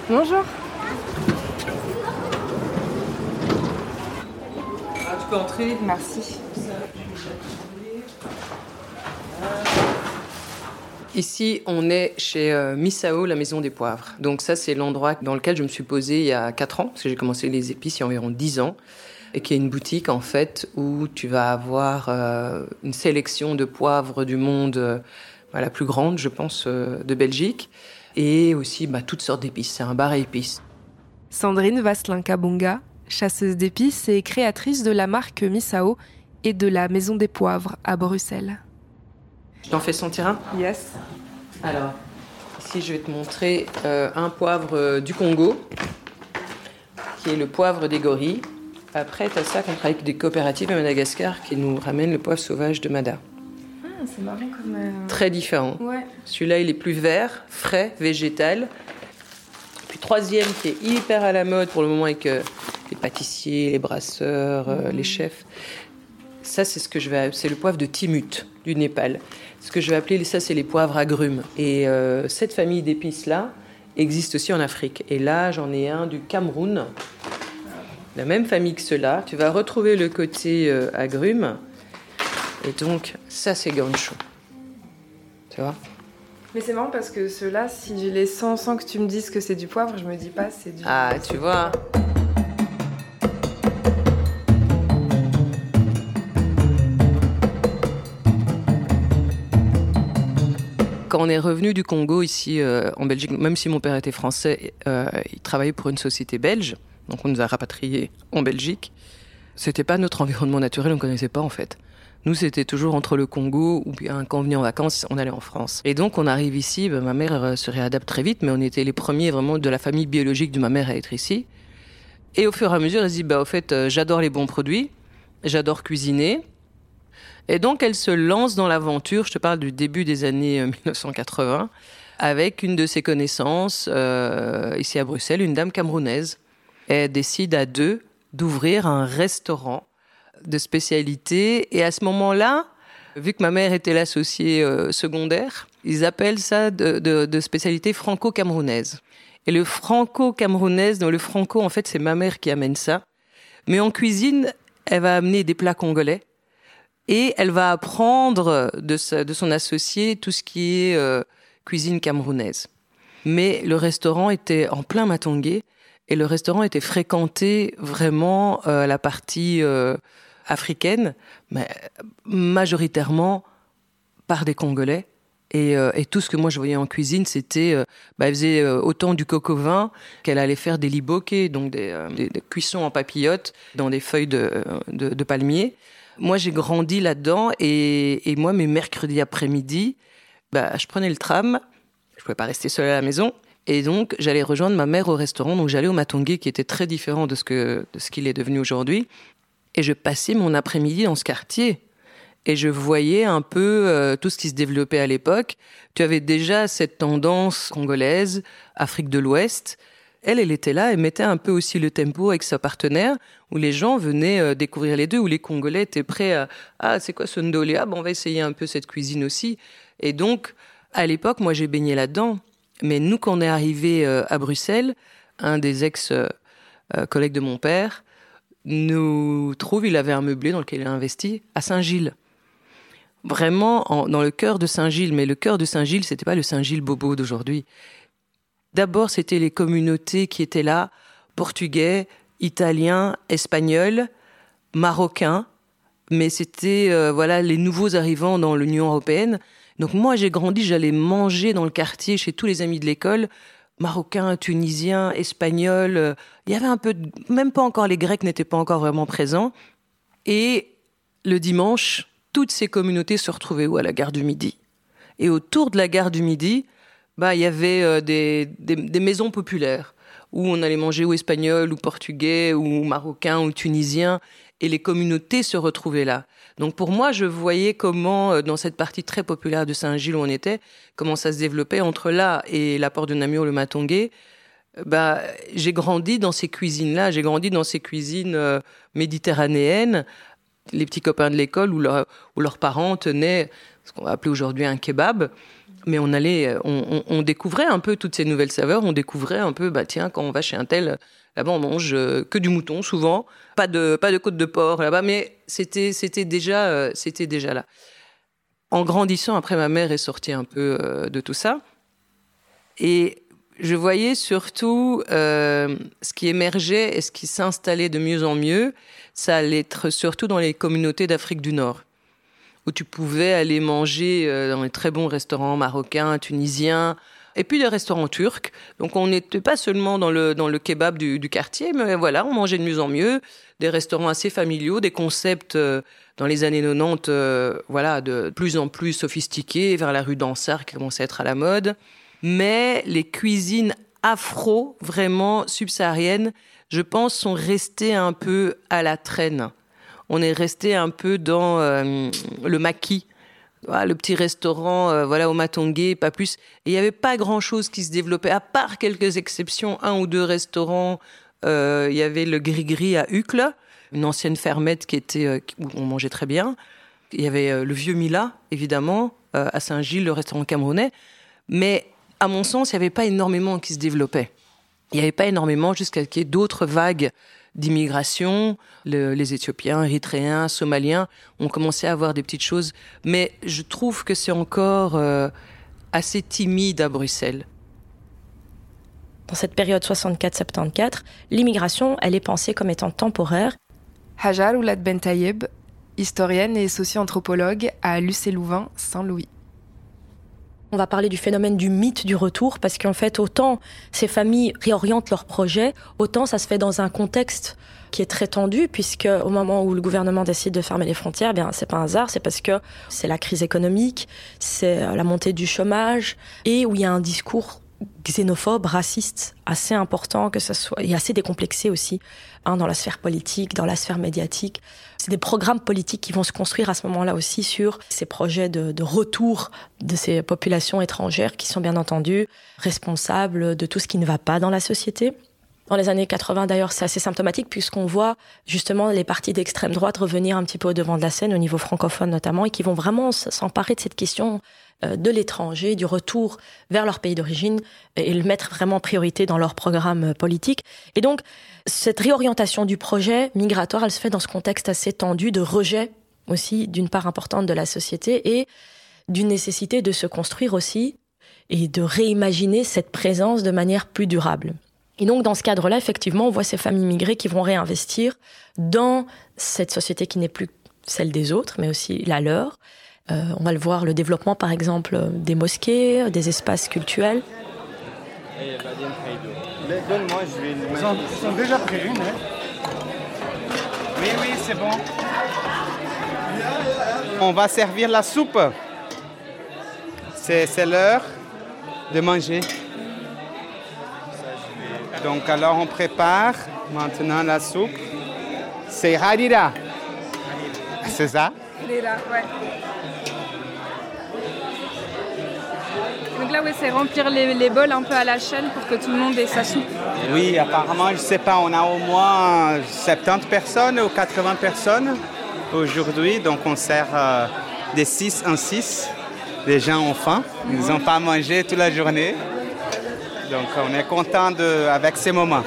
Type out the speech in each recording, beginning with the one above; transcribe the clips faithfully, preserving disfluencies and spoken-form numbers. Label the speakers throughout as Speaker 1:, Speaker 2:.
Speaker 1: Bonjour.
Speaker 2: Ah, tu peux entrer.
Speaker 1: Merci.
Speaker 2: Ici, on est chez euh, Misao, la maison des poivres. Donc ça, c'est l'endroit dans lequel je me suis posée il y a quatre ans, parce que j'ai commencé les épices il y a environ dix ans, et qui est une boutique, en fait, où tu vas avoir euh, une sélection de poivres du monde, euh, la plus grande, je pense, euh, de Belgique, et aussi bah, toutes sortes d'épices. C'est un bar à épices.
Speaker 1: Sandrine Vasselin-Kabonga, chasseuse d'épices et créatrice de la marque Misao et de la maison des poivres à Bruxelles.
Speaker 2: Je t'en fais sentir un ?
Speaker 1: Yes.
Speaker 2: Alors, ici, je vais te montrer euh, un poivre euh, du Congo, qui est le poivre des gorilles. Après, tu as ça qu'on travaille avec des coopératives à Madagascar qui nous ramènent le poivre sauvage de Mada.
Speaker 1: Ah, c'est marrant comme... Euh...
Speaker 2: Très différent.
Speaker 1: Ouais.
Speaker 2: Celui-là, il est plus vert, frais, végétal. Puis troisième, qui est hyper à la mode pour le moment avec euh, les pâtissiers, les brasseurs, euh, mmh. les chefs. Ça, c'est ce que je vais, c'est le poivre de Timut du Népal. Ce que je vais appeler, ça, c'est les poivres agrumes. Et euh, cette famille d'épices-là existe aussi en Afrique. Et là, j'en ai un du Cameroun, la même famille que ceux-là. Tu vas retrouver le côté euh, agrumes. Et donc, ça, c'est ganchou. Tu vois ?
Speaker 1: Mais c'est marrant parce que ceux-là, si je les sens sans que tu me dises que c'est du poivre, je me dis pas c'est du...
Speaker 2: Ah, tu vois. Quand on est revenu du Congo ici euh, en Belgique, même si mon père était français, euh, il travaillait pour une société belge, donc on nous a rapatriés en Belgique. C'était pas notre environnement naturel, on ne connaissait pas en fait. Nous, c'était toujours entre le Congo ou bien quand on venait en vacances, on allait en France. Et donc, on arrive ici, ben, ma mère euh, se réadapte très vite, mais on était les premiers vraiment de la famille biologique de ma mère à être ici. Et au fur et à mesure, elle se dit, bah, au fait, euh, j'adore les bons produits, j'adore cuisiner. Et donc, elle se lance dans l'aventure, je te parle du début des années dix-neuf cent quatre-vingts, avec une de ses connaissances, euh, ici à Bruxelles, une dame camerounaise. Elle décide à deux d'ouvrir un restaurant de spécialité. Et à ce moment-là, vu que ma mère était l'associée euh, secondaire, ils appellent ça de, de, de spécialité franco-camerounaise. Et le franco-camerounaise, non, le franco, en fait, c'est ma mère qui amène ça. Mais en cuisine, elle va amener des plats congolais. Et elle va apprendre de, sa, de son associé tout ce qui est euh, cuisine camerounaise. Mais le restaurant était en plein Matongé. Et le restaurant était fréquenté vraiment euh, la partie euh, africaine, mais majoritairement par des Congolais. Et, euh, et tout ce que moi je voyais en cuisine, c'était, euh, bah, elle faisait euh, autant du coq au vin qu'elle allait faire des liboké, donc des, euh, des, des cuissons en papillote dans des feuilles de, de, de palmier. Moi, j'ai grandi là-dedans et, et moi, mes mercredis après-midi, bah, je prenais le tram. Je pouvais pas rester seule à la maison. Et donc, j'allais rejoindre ma mère au restaurant. Donc, j'allais au Matongé, qui était très différent de ce, que, de ce qu'il est devenu aujourd'hui. Et je passais mon après-midi dans ce quartier. Et je voyais un peu euh, tout ce qui se développait à l'époque. Tu avais déjà cette tendance congolaise, Afrique de l'Ouest. Elle, elle était là, elle mettait un peu aussi le tempo avec sa partenaire, où les gens venaient euh, découvrir les deux, où les Congolais étaient prêts à « Ah, c'est quoi ce ndolé ? Ah, bon, on va essayer un peu cette cuisine aussi. » Et donc, à l'époque, moi, j'ai baigné là-dedans. Mais nous, quand on est arrivé euh, à Bruxelles, un des ex-collègues de mon père nous trouve, il avait un meublé dans lequel il a investi, à Saint-Gilles. Vraiment, en, dans le cœur de Saint-Gilles. Mais le cœur de Saint-Gilles, c'était pas le Saint-Gilles bobo d'aujourd'hui. D'abord, c'était les communautés qui étaient là, portugais, italiens, espagnols, marocains, mais c'était euh, voilà les nouveaux arrivants dans l'Union européenne. Donc moi, j'ai grandi, j'allais manger dans le quartier chez tous les amis de l'école, marocains, tunisiens, espagnols. Euh, il y avait un peu, de, même pas encore les Grecs n'étaient pas encore vraiment présents. Et le dimanche, toutes ces communautés se retrouvaient où ? À la gare du Midi. Et autour de la gare du Midi, bah, il y avait euh, des, des, des maisons populaires où on allait manger ou espagnol, ou portugais, ou marocain, ou tunisien, et les communautés se retrouvaient là. Donc pour moi, je voyais comment, euh, dans cette partie très populaire de Saint-Gilles où on était, comment ça se développait entre là et la porte de Namur, le Matongé. Bah, j'ai grandi dans ces cuisines-là, j'ai grandi dans ces cuisines euh, méditerranéennes, les petits copains de l'école où, leur, où leurs parents tenaient ce qu'on va appeler aujourd'hui un kebab. Mais on allait, on, on, on découvrait un peu toutes ces nouvelles saveurs. On découvrait un peu, bah tiens, quand on va chez un tel, là-bas on mange que du mouton souvent, pas de pas de côte de porc là-bas. Mais c'était c'était déjà euh, c'était déjà là. En grandissant, après ma mère est sortie un peu euh, de tout ça, et je voyais surtout euh, ce qui émergeait et ce qui s'installait de mieux en mieux. Ça allait être surtout dans les communautés d'Afrique du Nord, où tu pouvais aller manger dans les très bons restaurants marocains, tunisiens, et puis des restaurants turcs. Donc on n'était pas seulement dans le, dans le kebab du, du quartier, mais voilà, on mangeait de mieux en mieux, des restaurants assez familiaux, des concepts euh, dans les années quatre-vingt-dix, euh, voilà, de plus en plus sophistiqués, vers la rue d'Ansart qui commençait à être à la mode. Mais les cuisines afro, vraiment subsahariennes, je pense, sont restées un peu à la traîne. On est resté un peu dans euh, le maquis, voilà, le petit restaurant euh, voilà, au Matongé, pas plus. Et il n'y avait pas grand-chose qui se développait, à part quelques exceptions, un ou deux restaurants. Euh, il y avait le Gris-Gris à Uccle, une ancienne fermette qui était, euh, où on mangeait très bien. Il y avait euh, le Vieux Mila, évidemment, euh, à Saint-Gilles, le restaurant camerounais. Mais à mon sens, il n'y avait pas énormément qui se développait. Il n'y avait pas énormément jusqu'à qu'il y ait d'autres vagues d'immigration. Le, les Éthiopiens, Érythréens, Somaliens ont commencé à avoir des petites choses. Mais je trouve que c'est encore euh, assez timide à Bruxelles.
Speaker 3: Dans cette période soixante-quatre soixante-quatorze, l'immigration, elle est pensée comme étant temporaire.
Speaker 1: Hajar Oulad Bentayeb, historienne et socio-anthropologue à Lucé-Louvain, Saint-Louis.
Speaker 3: On va parler du phénomène du mythe du retour, parce qu'en fait, autant ces familles réorientent leurs projets, autant ça se fait dans un contexte qui est très tendu, puisque au moment où le gouvernement décide de fermer les frontières, bien c'est pas un hasard, c'est parce que c'est la crise économique, c'est la montée du chômage, et où il y a un discours xénophobe, raciste, assez important, que ça soit, et assez décomplexé aussi, hein, dans la sphère politique, dans la sphère médiatique. C'est des programmes politiques qui vont se construire à ce moment-là aussi sur ces projets de, de retour de ces populations étrangères qui sont bien entendu responsables de tout ce qui ne va pas dans la société. Dans les années quatre-vingts, d'ailleurs, c'est assez symptomatique puisqu'on voit justement les partis d'extrême droite revenir un petit peu au devant de la scène, au niveau francophone notamment, et qui vont vraiment s'emparer de cette question de l'étranger, du retour vers leur pays d'origine, et le mettre vraiment en priorité dans leur programme politique. Et donc, cette réorientation du projet migratoire, elle se fait dans ce contexte assez tendu de rejet aussi d'une part importante de la société et d'une nécessité de se construire aussi et de réimaginer cette présence de manière plus durable. Et donc, dans ce cadre-là, effectivement, on voit ces familles migrées qui vont réinvestir dans cette société qui n'est plus celle des autres, mais aussi la leur. Euh, on va le voir, le développement, par exemple, des mosquées, des espaces cultuels.
Speaker 4: Donne-moi, je vais... Ils sont, ils sont déjà prévus, mais... Oui, oui, c'est bon. On va servir la soupe. C'est, c'est l'heure de manger. Donc, alors, on prépare maintenant la soupe. C'est harira. C'est ça?
Speaker 5: Harira, ouais. Donc là, ouais, c'est remplir les, les bols un peu à la chaîne pour que tout le monde ait sa soupe.
Speaker 4: Oui, apparemment, je ne sais pas, on a au moins soixante-dix personnes ou quatre-vingts personnes aujourd'hui. Donc, on sert euh, de six en six. Les gens ont faim. Ils n'ont pas mangé toute la journée. Donc, on est content de, avec ces moments.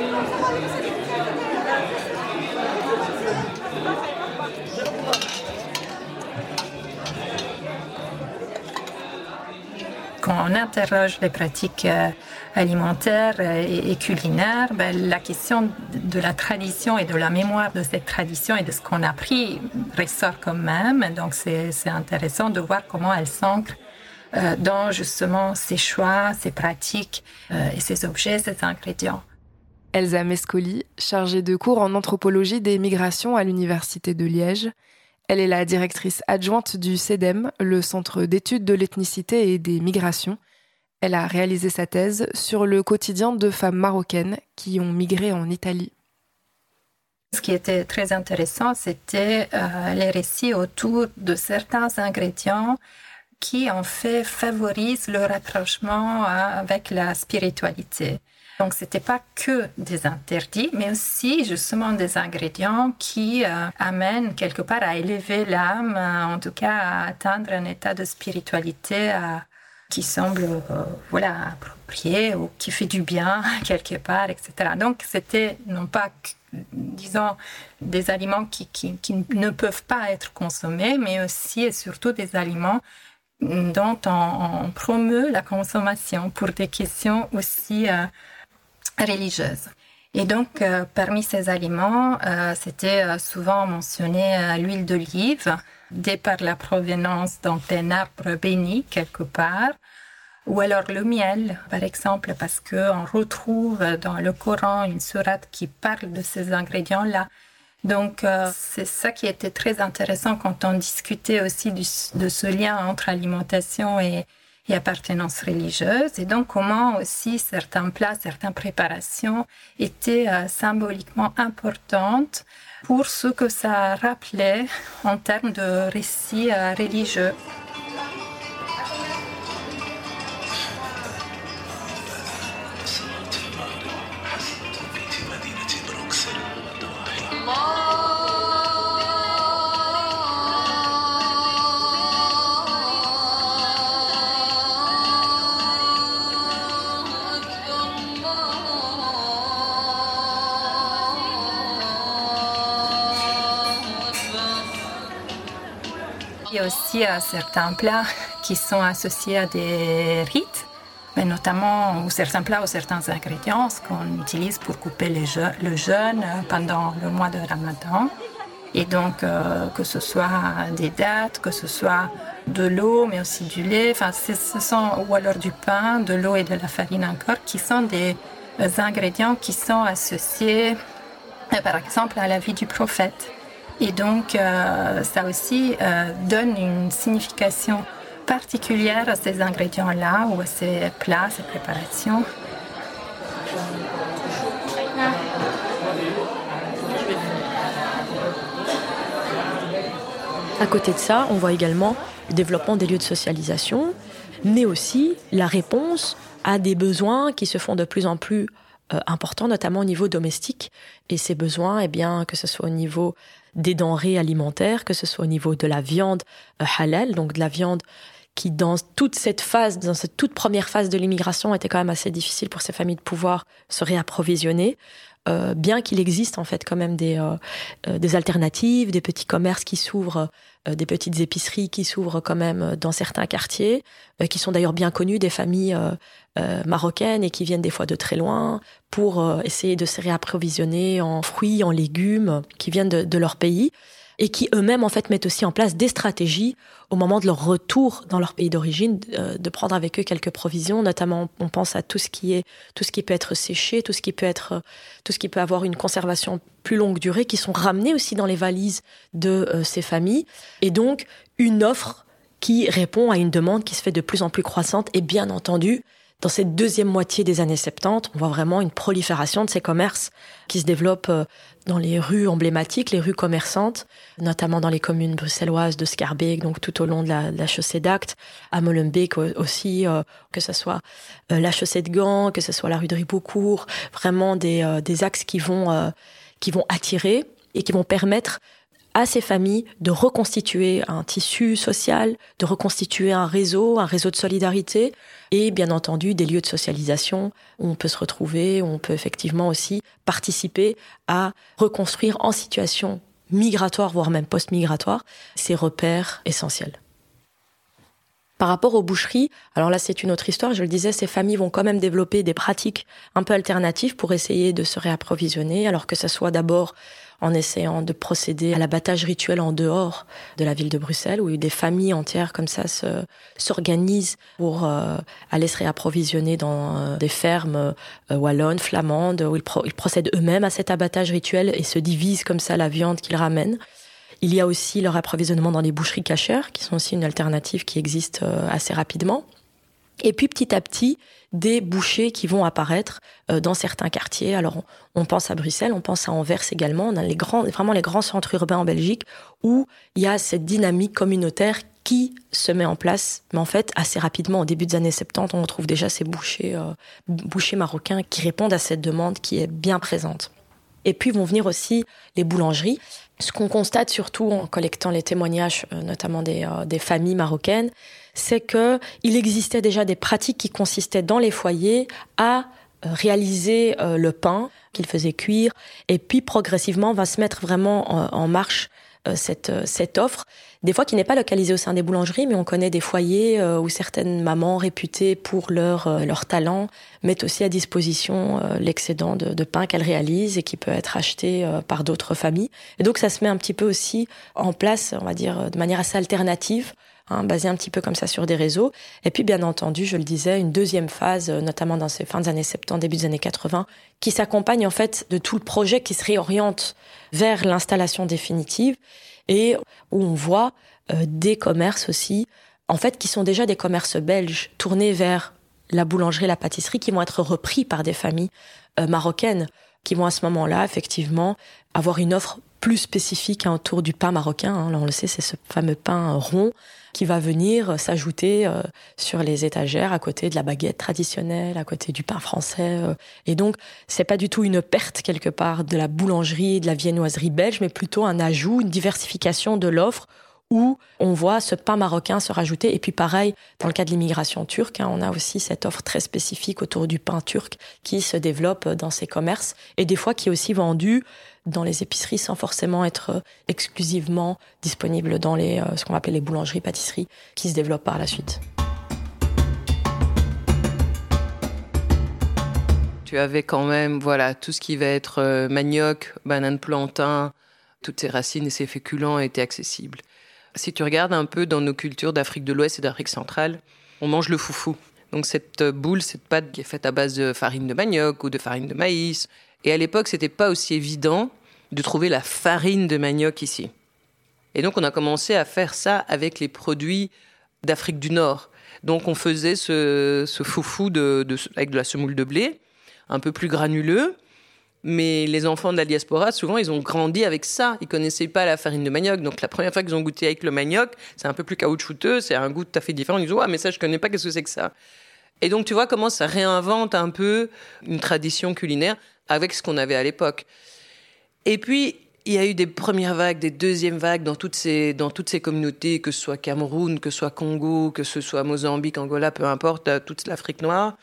Speaker 6: Quand on interroge les pratiques euh, alimentaires et, et culinaires, ben, la question de la tradition et de la mémoire de cette tradition et de ce qu'on a appris ressort quand même. Donc, c'est, c'est intéressant de voir comment elle s'ancre euh, dans justement ces choix, ces pratiques euh, et ces objets, ces ingrédients.
Speaker 1: Elsa Mescoli, chargée de cours en anthropologie des migrations à l'Université de Liège. Elle est la directrice adjointe du CEDEM, le Centre d'études de l'ethnicité et des migrations. Elle a réalisé sa thèse sur le quotidien de femmes marocaines qui ont migré en Italie.
Speaker 6: Ce qui était très intéressant, c'était euh, les récits autour de certains ingrédients qui, en fait, favorisent le rapprochement euh, avec la spiritualité. Donc, ce n'était pas que des interdits, mais aussi justement des ingrédients qui euh, amènent quelque part à élever l'âme, euh, en tout cas à atteindre un état de spiritualité euh, qui semble euh, voilà, approprié ou qui fait du bien quelque part, et cetera. Donc, c'était non pas, disons, des aliments qui, qui, qui ne peuvent pas être consommés, mais aussi et surtout des aliments dont on, on promeut la consommation pour des questions aussi euh, religieuses. Et donc, euh, parmi ces aliments, euh, c'était euh, souvent mentionné euh, l'huile d'olive, de par la provenance d'un arbre béni quelque part, ou alors le miel, par exemple, parce qu'on retrouve dans le Coran une sourate qui parle de ces ingrédients-là. Donc, euh, c'est ça qui était très intéressant quand on discutait aussi du, de ce lien entre alimentation et, et appartenance religieuse. Et donc, comment aussi certains plats, certaines préparations étaient euh, symboliquement importantes pour ce que ça rappelait en termes de récits euh, religieux. Il y a aussi euh, certains plats qui sont associés à des rites, mais notamment ou certains plats ou certains ingrédients qu'on utilise pour couper les je- le jeûne pendant le mois de Ramadan. Et donc, euh, que ce soit des dattes, que ce soit de l'eau, mais aussi du lait, enfin, ce sont, ou alors du pain, de l'eau et de la farine encore, qui sont des euh, ingrédients qui sont associés, euh, par exemple, à la vie du prophète. Et donc, euh, ça aussi euh, donne une signification particulière à ces ingrédients-là ou à ces plats, ces préparations.
Speaker 3: À côté de ça, on voit également le développement des lieux de socialisation, mais aussi la réponse à des besoins qui se font de plus en plus euh, importants, notamment au niveau domestique. Et ces besoins, eh bien, que ce soit au niveau des denrées alimentaires, que ce soit au niveau de la viande euh, halal, donc de la viande qui, dans toute cette phase, dans cette toute première phase de l'immigration, était quand même assez difficile pour ces familles de pouvoir se réapprovisionner. Euh, bien qu'il existe en fait quand même des, euh, euh, des alternatives, des petits commerces qui s'ouvrent, euh, des petites épiceries qui s'ouvrent quand même dans certains quartiers, euh, qui sont d'ailleurs bien connus des familles euh, euh, marocaines et qui viennent des fois de très loin pour euh, essayer de se réapprovisionner en fruits, en légumes qui viennent de, de leur pays et qui eux-mêmes en fait mettent aussi en place des stratégies au moment de leur retour dans leur pays d'origine, euh, de prendre avec eux quelques provisions, notamment on pense à tout ce qui est tout ce qui peut être séché, tout ce qui peut être tout ce qui peut avoir une conservation plus longue durée, qui sont ramenés aussi dans les valises de euh, ces familles, et donc une offre qui répond à une demande qui se fait de plus en plus croissante. Et bien entendu, dans cette deuxième moitié des années soixante-dix, on voit vraiment une prolifération de ces commerces qui se développent dans les rues emblématiques, les rues commerçantes, notamment dans les communes bruxelloises de Schaerbeek, donc tout au long de la, de la chaussée d'Act, à Molenbeek aussi, euh, que ce soit euh, la chaussée de Gand, que ce soit la rue de Ribeaucourt, vraiment des, euh, des axes qui vont, euh, qui vont attirer et qui vont permettre à ces familles de reconstituer un tissu social, de reconstituer un réseau, un réseau de solidarité et bien entendu des lieux de socialisation où on peut se retrouver, où on peut effectivement aussi participer à reconstruire en situation migratoire, voire même post-migratoire, ces repères essentiels. Par rapport aux boucheries, alors là c'est une autre histoire, je le disais, ces familles vont quand même développer des pratiques un peu alternatives pour essayer de se réapprovisionner, alors que ce soit d'abord en essayant de procéder à l'abattage rituel en dehors de la ville de Bruxelles, où des familles entières comme ça se, s'organisent pour euh, aller se réapprovisionner dans euh, des fermes euh, wallonnes, flamandes, où ils, pro- ils procèdent eux-mêmes à cet abattage rituel et se divisent comme ça la viande qu'ils ramènent. Il y a aussi leur approvisionnement dans les boucheries cachères, qui sont aussi une alternative qui existe euh, assez rapidement. Et puis petit à petit, des bouchers qui vont apparaître euh, dans certains quartiers. Alors on, on pense à Bruxelles, on pense à Anvers également, on a les grands, vraiment les grands centres urbains en Belgique où il y a cette dynamique communautaire qui se met en place. Mais en fait, assez rapidement, au début des années soixante-dix, on retrouve déjà ces bouchers, euh, bouchers marocains qui répondent à cette demande qui est bien présente. Et puis vont venir aussi les boulangeries. Ce qu'on constate surtout en collectant les témoignages, euh, notamment des, euh, des familles marocaines, c'est qu'il existait déjà des pratiques qui consistaient dans les foyers à euh, réaliser euh, le pain qu'ils faisaient cuire. Et puis progressivement va se mettre vraiment en, en marche euh, cette, euh, cette offre. Des fois qui n'est pas localisée au sein des boulangeries, mais on connaît des foyers euh, où certaines mamans réputées pour leur, euh, leur talent mettent aussi à disposition euh, l'excédent de, de pain qu'elles réalisent et qui peut être acheté euh, par d'autres familles. Et donc ça se met un petit peu aussi en place, on va dire, de manière assez alternative, hein, basée un petit peu comme ça sur des réseaux. Et puis bien entendu, je le disais, une deuxième phase, euh, notamment dans ces fins des années soixante-dix, début des années quatre-vingts, qui s'accompagne en fait de tout le projet qui se réoriente vers l'installation définitive. Et où on voit euh, des commerces aussi, en fait, qui sont déjà des commerces belges, tournés vers la boulangerie, la pâtisserie, qui vont être repris par des familles euh, marocaines, qui vont à ce moment-là, effectivement, avoir une offre plus spécifique hein, autour du pain marocain. Hein. Là, on le sait, c'est ce fameux pain rond qui va venir s'ajouter euh, sur les étagères à côté de la baguette traditionnelle, à côté du pain français. Euh. Et donc, c'est pas du tout une perte quelque part de la boulangerie, de la viennoiserie belge, mais plutôt un ajout, une diversification de l'offre où on voit ce pain marocain se rajouter. Et puis pareil, dans le cas de l'immigration turque, hein, on a aussi cette offre très spécifique autour du pain turc qui se développe dans ces commerces et des fois qui est aussi vendu dans les épiceries sans forcément être exclusivement disponible dans les, euh, ce qu'on appelle les boulangeries, pâtisseries, qui se développent par la suite.
Speaker 2: Tu avais quand même voilà, tout ce qui va être euh, manioc, banane plantain, toutes ces racines et ces féculents étaient accessibles. Si tu regardes un peu dans nos cultures d'Afrique de l'Ouest et d'Afrique centrale, on mange le foufou. Donc cette boule, cette pâte qui est faite à base de farine de manioc ou de farine de maïs. Et à l'époque, c'était pas aussi évident de trouver la farine de manioc ici. Et donc, on a commencé à faire ça avec les produits d'Afrique du Nord. Donc, on faisait ce, ce foufou de, de, avec de la semoule de blé, un peu plus granuleux. Mais les enfants de la diaspora, souvent, ils ont grandi avec ça. Ils connaissaient pas la farine de manioc. Donc, la première fois qu'ils ont goûté avec le manioc, c'est un peu plus caoutchouteux, c'est un goût tout à fait différent. Ils disent « Ah, mais ça, je connais pas, qu'est-ce que c'est que ça ?» Et donc, tu vois comment ça réinvente un peu une tradition culinaire avec ce qu'on avait à l'époque. Et puis, il y a eu des premières vagues, des deuxièmes vagues dans toutes ces, dans toutes ces communautés, que ce soit Cameroun, que ce soit Congo, que ce soit Mozambique, Angola, peu importe, toute l'Afrique noire.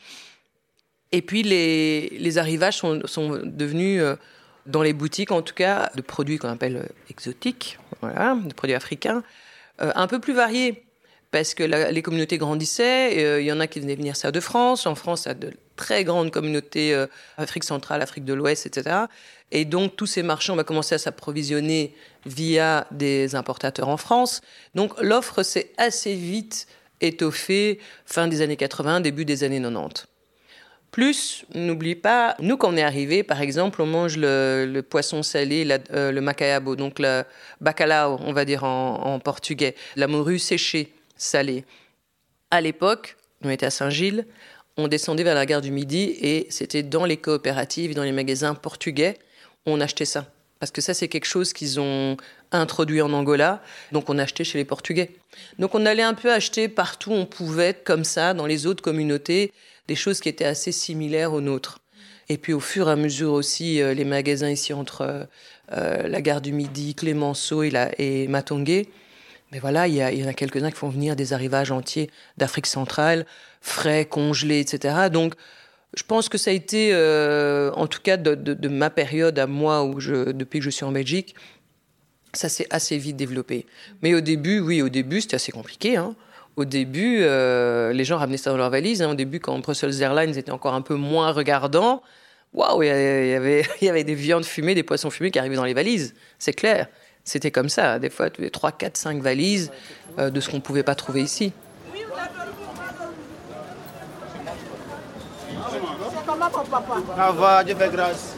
Speaker 2: Et puis, les, les arrivages sont, sont devenus, euh, dans les boutiques en tout cas, de produits qu'on appelle euh, exotiques, voilà, de produits africains, euh, un peu plus variés. Parce que la, les communautés grandissaient, il euh, y en a qui venaient venir ça de France. En France, il y a de très grandes communautés, euh, Afrique centrale, Afrique de l'Ouest, et cetera. Et donc, tous ces marchands, on va commencer à s'approvisionner via des importateurs en France. Donc, l'offre s'est assez vite étoffée, fin des années quatre-vingts, début des années quatre-vingt-dix. Plus, n'oublie pas, nous, quand on est arrivés, par exemple, on mange le, le poisson salé, la, euh, le macaiabo, donc le bacalao, on va dire en, en portugais, la morue séchée, salée. À l'époque, on était à Saint-Gilles, on descendait vers la gare du Midi et c'était dans les coopératives, dans les magasins portugais, on achetait ça. Parce que ça, c'est quelque chose qu'ils ont introduit en Angola, donc on achetait chez les Portugais. Donc on allait un peu acheter partout où on pouvait, comme ça, dans les autres communautés, des choses qui étaient assez similaires aux nôtres. Et puis au fur et à mesure aussi, euh, les magasins ici entre euh, la gare du Midi, Clémenceau et, la, et Matongué, mais voilà, il y, y en a quelques-uns qui font venir des arrivages entiers d'Afrique centrale, frais, congelés, et cetera. Donc je pense que ça a été, euh, en tout cas de, de, de ma période à moi, où je, depuis que je suis en Belgique, ça s'est assez vite développé. Mais au début, oui, au début, c'était assez compliqué, hein. Au début, euh, les gens ramenaient ça dans leur valise. Hein. Au début, quand Brussels Airlines était encore un peu moins regardant, waouh, il y avait, il y avait des viandes fumées, des poissons fumés qui arrivaient dans les valises. C'est clair. C'était comme ça. Des fois, trois, quatre, cinq valises euh, de ce qu'on ne pouvait pas trouver ici.
Speaker 4: Au revoir, Dieu fait grâce.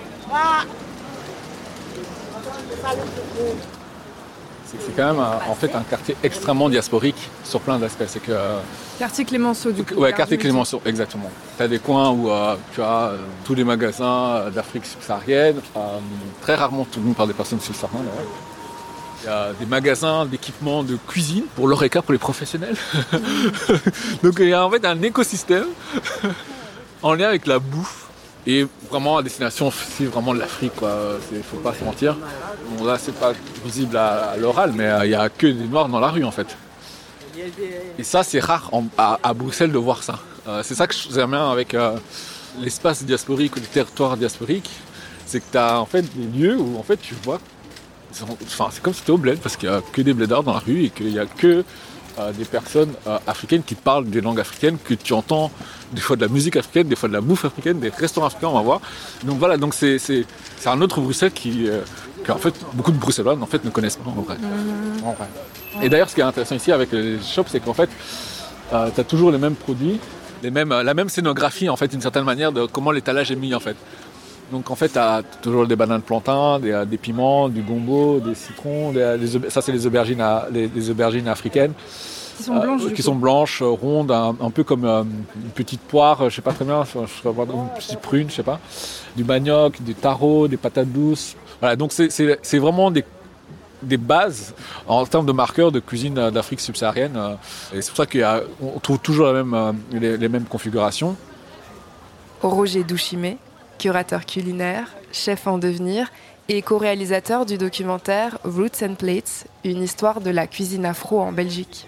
Speaker 7: C'est quand même un, en fait un quartier extrêmement diasporique sur plein d'aspects. C'est que, euh,
Speaker 1: quartier Clémenceau, du coup.
Speaker 7: Ouais, quartier Clémenceau, exactement. Tu as des coins où euh, tu as euh, tous les magasins euh, d'Afrique subsaharienne, euh, très rarement tenus par des personnes subsahariennes. Ouais. Il y a des magasins d'équipements de cuisine pour l'Horeca, pour les professionnels. Donc il y a en fait un écosystème en lien avec la bouffe Et vraiment, à destination, c'est vraiment de l'Afrique, quoi. Il ne faut pas se mentir. Bon, là, c'est pas visible à, à l'oral, mais il euh, n'y a que des Noirs dans la rue, en fait. Et ça, c'est rare en, à, à Bruxelles de voir ça. Euh, c'est ça que j'aime bien avec euh, l'espace diasporique ou le territoire diasporique. C'est que tu as en fait des lieux où en fait tu vois, enfin c'est comme si tu étais au bled parce qu'il n'y a que des blédards dans la rue et qu'il n'y a que euh, des personnes euh, africaines qui parlent des langues africaines, que tu entends des fois de la musique africaine, des fois de la bouffe africaine, des restaurants africains, on va voir. Donc voilà, donc c'est, c'est, c'est un autre Bruxelles qui, euh, qu'en fait beaucoup de Bruxellois en fait ne connaissent pas en vrai. Mmh. En vrai. Et d'ailleurs ce qui est intéressant ici avec les shops, c'est qu'en fait euh, tu as toujours les mêmes produits, les mêmes, la même scénographie en fait d'une certaine manière de comment l'étalage est mis en fait. Donc en fait, tu as toujours des bananes plantains, des, des piments, du gombo, des citrons, des, des, ça c'est les aubergines, à, les, les aubergines africaines.
Speaker 5: Qui sont blanches,
Speaker 7: euh, Qui sont blanches, rondes, un, un peu comme euh, une petite poire, je sais pas très bien, je sais pas, une petite prune, je sais pas. Du manioc, du taro, des patates douces. Voilà, donc c'est, c'est, c'est vraiment des, des bases en termes de marqueurs de cuisine d'Afrique subsaharienne. Et c'est pour ça qu'on trouve toujours la même, les, les mêmes configurations.
Speaker 1: Roger Douchimé, curateur culinaire, chef en devenir et co-réalisateur du documentaire Roots and Plates, une histoire de la cuisine afro en Belgique.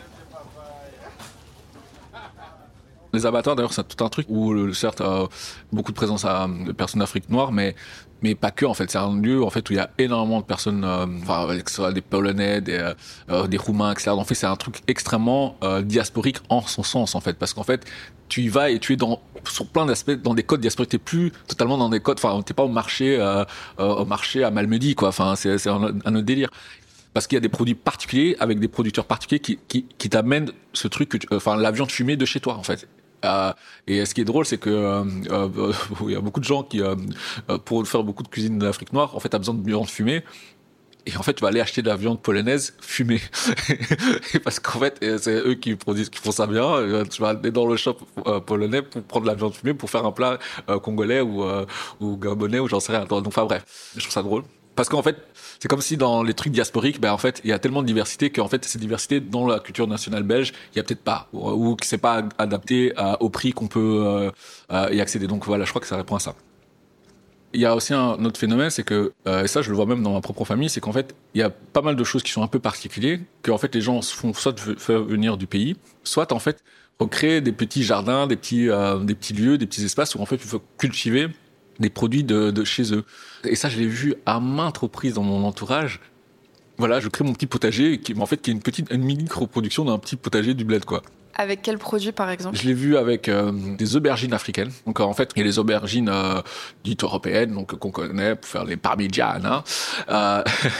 Speaker 7: Les abattoirs, d'ailleurs, c'est tout un truc où, certes, euh, beaucoup de présence à, de personnes d'Afrique noire, mais, mais pas que, en fait. C'est un lieu, en fait, où il y a énormément de personnes, euh, enfin, que ce soit des Polonais, des, euh, des Roumains, et cetera. En fait, c'est un truc extrêmement euh, diasporique en son sens, en fait. Parce qu'en fait, tu y vas et tu es dans, sur plein d'aspects, dans des codes diasporiques. T'es plus totalement dans des codes, enfin, t'es pas au marché, euh, euh, au marché à Malmedy, quoi. Enfin, c'est, c'est un, un autre délire. Parce qu'il y a des produits particuliers, avec des producteurs particuliers qui, qui, qui t'amènent ce truc, que tu, enfin, la viande fumée de chez toi, en fait. Euh, et ce qui est drôle, c'est que euh, euh, il y a beaucoup de gens qui, euh, pour faire beaucoup de cuisine d'Afrique noire, en fait, a besoin de viande fumée. Et en fait, tu vas aller acheter de la viande polonaise fumée. Parce qu'en fait, c'est eux qui produisent, qui font ça bien. Tu vas aller dans le shop euh, polonais pour prendre la viande fumée pour faire un plat euh, congolais ou, euh, ou gabonais ou j'en sais rien. Donc, enfin bref, je trouve ça drôle. Parce qu'en fait, c'est comme si dans les trucs diasporiques, ben en fait, il y a tellement de diversité qu'en fait, cette diversité dans la culture nationale belge, il y a peut-être pas, ou, ou que c'est pas adapté à, au prix qu'on peut euh, y accéder. Donc voilà, je crois que ça répond à ça. Il y a aussi un autre phénomène, c'est que, euh, et ça je le vois même dans ma propre famille, c'est qu'en fait, il y a pas mal de choses qui sont un peu particulières, que en fait les gens se font soit faire venir du pays, soit en fait recréer des petits jardins, des petits, euh, des petits lieux, des petits espaces où en fait il faut cultiver des produits de, de chez eux. Et ça, je l'ai vu à maintes reprises dans mon entourage. Voilà, je crée mon petit potager, qui, en fait, qui est une petite, une mini-reproduction d'un petit potager du bled, quoi.
Speaker 1: Avec quel produit, par exemple ?
Speaker 7: Je l'ai vu avec euh, des aubergines africaines. Donc, en fait, il y a les aubergines euh, dites européennes, donc qu'on connaît pour faire les parmigianes. Hein. Euh,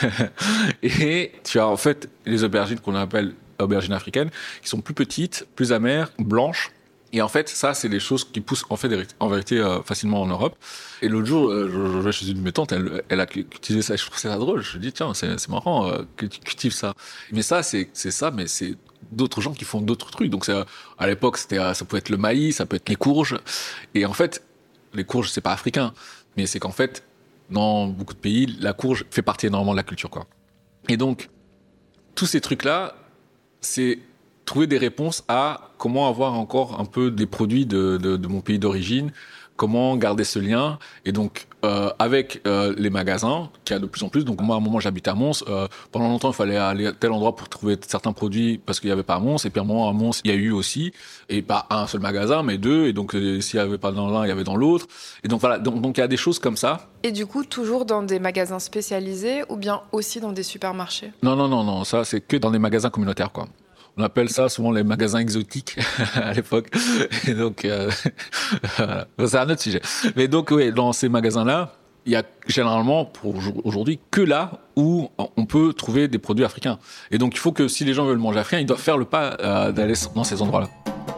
Speaker 7: et tu as en fait les aubergines qu'on appelle aubergines africaines, qui sont plus petites, plus amères, blanches. Et en fait, ça, c'est des choses qui poussent en fait en vérité euh, facilement en Europe. Et l'autre jour, euh, je, je vais chez une de mes tantes, elle, elle a utilisé ça. Je trouve ça drôle. Je me dis tiens, c'est, c'est marrant euh, que tu cultives ça. Mais ça, c'est, c'est ça, mais c'est d'autres gens qui font d'autres trucs. Donc c'est, à l'époque, c'était, ça peut être le maïs, ça peut être les courges. Et en fait, les courges, c'est pas africain, mais c'est qu'en fait, dans beaucoup de pays, la courge fait partie énormément de la culture, quoi. Et donc, tous ces trucs-là, c'est trouver des réponses à comment avoir encore un peu des produits de, de, de mon pays d'origine, comment garder ce lien. Et donc, euh, avec euh, les magasins, qu'il y a de plus en plus, donc moi, à un moment, j'habite à Mons. Euh, pendant longtemps, il fallait aller à tel endroit pour trouver certains produits parce qu'il n'y avait pas à Mons. Et puis, à un moment, à Mons, il y a eu aussi, et pas un seul magasin, mais deux. Et donc, euh, s'il n'y avait pas dans l'un, il y avait dans l'autre. Et donc, voilà. Donc, donc, il y a des choses comme ça.
Speaker 1: Et du coup, toujours dans des magasins spécialisés ou bien aussi dans des supermarchés ?
Speaker 7: Non, non, non, non. Ça, c'est que dans des magasins communautaires, quoi. On appelle ça souvent les magasins exotiques à l'époque. Et donc, euh, voilà. C'est un autre sujet. Mais donc, oui, dans ces magasins-là, il y a généralement, pour aujourd'hui, que là où on peut trouver des produits africains. Et donc, il faut que si les gens veulent manger africain, ils doivent faire le pas euh, d'aller dans ces endroits-là.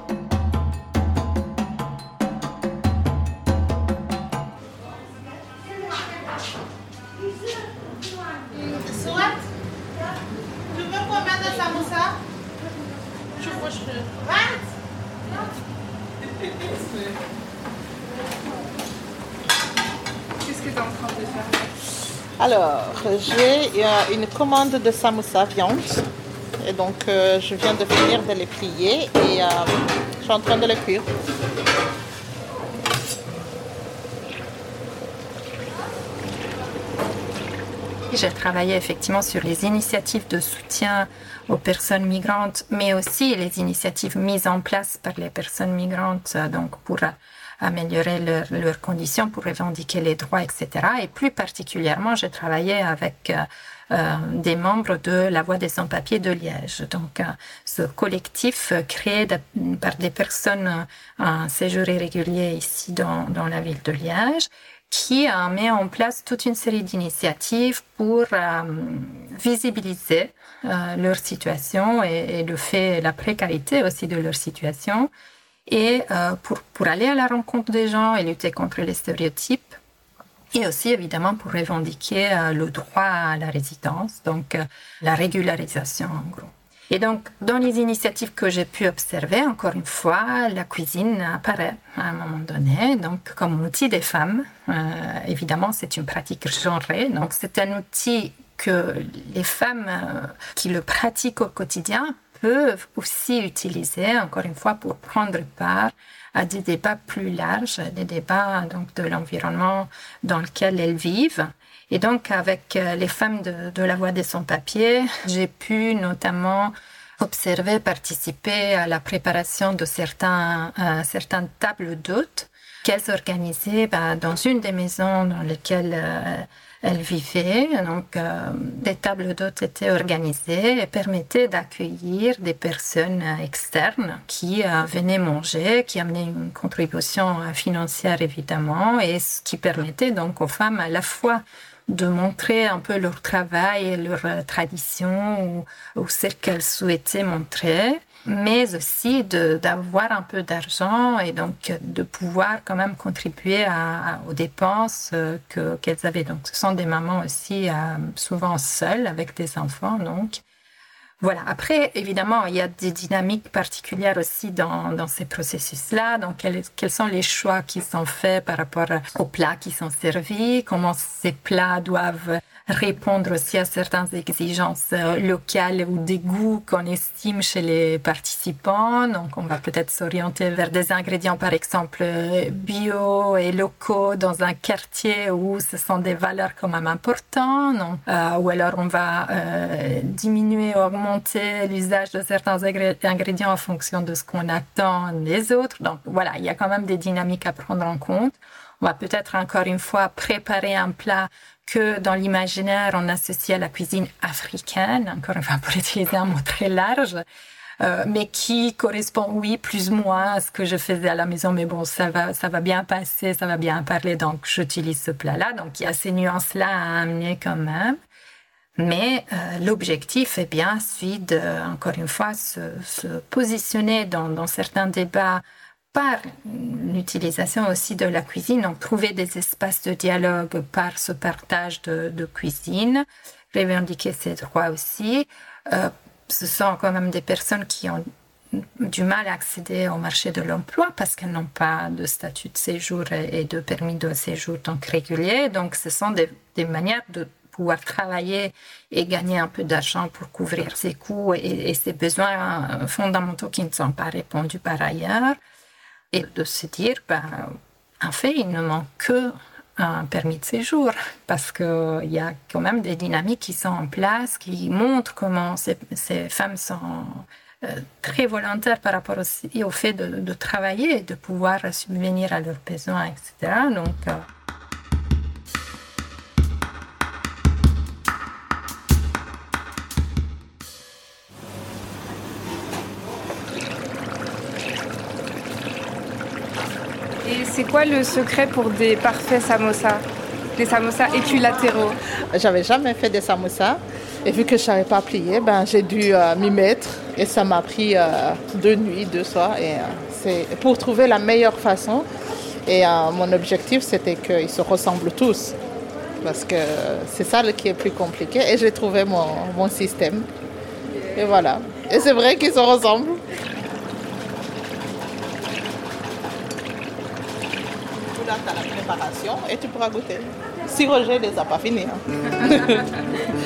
Speaker 1: Qu'est-ce que tu es en train de faire ?
Speaker 8: Alors, j'ai euh, une commande de samoussa viande. Et donc, euh, je viens de finir de les plier et euh, je suis en train de les cuire.
Speaker 6: j'ai travaillé effectivement sur les initiatives de soutien aux personnes migrantes, mais aussi les initiatives mises en place par les personnes migrantes, donc pour améliorer leur, leurs conditions, pour revendiquer les droits, et cetera. Et plus particulièrement, j'ai travaillé avec euh, euh, des membres de la Voix des sans-papiers de Liège. Donc, euh, ce collectif euh, créé de, par des personnes en séjour irrégulier ici dans, dans la ville de Liège, qui a mis en place toute une série d'initiatives pour euh, visibiliser euh, leur situation et, et le fait, la précarité aussi de leur situation, et euh, pour, pour aller à la rencontre des gens et lutter contre les stéréotypes, et aussi évidemment pour revendiquer euh, le droit à la résidence, donc euh, la régularisation en gros. Et donc, dans les initiatives que j'ai pu observer, encore une fois, la cuisine apparaît à un moment donné, donc comme outil des femmes. Euh, évidemment, c'est une pratique genrée, donc c'est un outil que les femmes euh, qui le pratiquent au quotidien peuvent aussi utiliser, encore une fois, pour prendre part à des débats plus larges, des débats donc de l'environnement dans lequel elles vivent. Et donc, avec les femmes de, de la Voix des sans-papiers, j'ai pu notamment observer, participer à la préparation de certains, euh, certaines tables d'hôtes qu'elles organisaient ben, dans une des maisons dans lesquelles euh, elles vivaient. Donc, euh, des tables d'hôtes étaient organisées et permettaient d'accueillir des personnes externes qui euh, venaient manger, qui amenaient une contribution financière évidemment, et ce qui permettait donc aux femmes à la fois de montrer un peu leur travail, leur tradition ou, ou ce qu'elles souhaitaient montrer, mais aussi de, d'avoir un peu d'argent et donc de pouvoir quand même contribuer à, à, aux dépenses que, qu'elles avaient. Donc, ce sont des mamans aussi euh, souvent seules avec des enfants, donc. Voilà. Après, évidemment, il y a des dynamiques particulières aussi dans, dans ces processus-là. Donc, quels, quels sont les choix qui sont faits par rapport aux plats qui sont servis, comment ces plats doivent répondre aussi à certaines exigences locales ou des goûts qu'on estime chez les participants. Donc, on va peut-être s'orienter vers des ingrédients, par exemple, bio et locaux dans un quartier où ce sont des valeurs quand même importantes. Donc, euh, ou alors, on va euh, diminuer ou augmenter l'usage de certains ingrédients en fonction de ce qu'on attend des autres. Donc, voilà, il y a quand même des dynamiques à prendre en compte. On va peut-être encore une fois préparer un plat que dans l'imaginaire, on associe à la cuisine africaine, encore une fois pour utiliser un mot très large, euh, mais qui correspond, oui, plus ou moins à ce que je faisais à la maison, mais bon, ça va, ça va bien passer, ça va bien parler, donc j'utilise ce plat-là. Donc il y a ces nuances-là à amener quand même. Mais euh, l'objectif est bien celui de, encore une fois, se, se positionner dans, dans certains débats par l'utilisation aussi de la cuisine, donc trouver des espaces de dialogue par ce partage de, de cuisine, revendiquer ses droits aussi. Euh, ce sont quand même des personnes qui ont du mal à accéder au marché de l'emploi parce qu'elles n'ont pas de statut de séjour et de permis de séjour donc régulier. Donc, ce sont des, des manières de pouvoir travailler et gagner un peu d'argent pour couvrir ses coûts et, et ses besoins fondamentaux qui ne sont pas répondus par ailleurs. Et de se dire, ben, en fait, il ne manque qu'un permis de séjour, parce qu'il y a quand même des dynamiques qui sont en place, qui montrent comment ces, ces femmes sont euh, très volontaires par rapport aussi au fait de, de travailler et de pouvoir subvenir à leurs besoins, et cetera. Donc, euh,
Speaker 5: Et c'est quoi le secret pour des parfaits samosas, des samosas équilatéraux?
Speaker 8: J'avais jamais fait des samosas et vu que je savais pas plier, ben j'ai dû euh, m'y mettre et ça m'a pris euh, deux nuits, deux soirs et euh, c'est pour trouver la meilleure façon. Et euh, mon objectif c'était qu'ils se ressemblent tous parce que c'est ça qui est plus compliqué et j'ai trouvé mon, mon système et voilà. Et c'est vrai qu'ils se ressemblent. Là, tu as la préparation et tu pourras goûter. Si Roger ne les a pas finis. Hein.